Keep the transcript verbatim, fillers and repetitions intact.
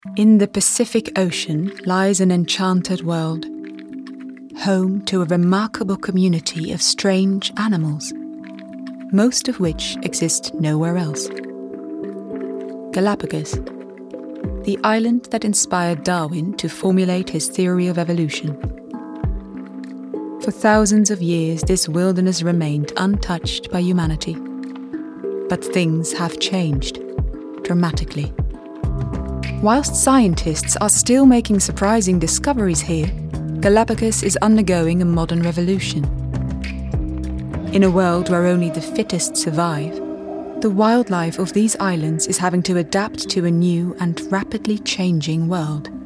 In the Pacific Ocean lies an enchanted world, home to a remarkable community of strange animals, most of which exist nowhere else. Galapagos, the island that inspired Darwin to formulate his theory of evolution. For thousands of years, this wilderness remained untouched by humanity. But things have changed, dramatically. Whilst scientists are still making surprising discoveries here, Galapagos is undergoing a modern revolution. In a world where only the fittest survive, the wildlife of these islands is having to adapt to a new and rapidly changing world.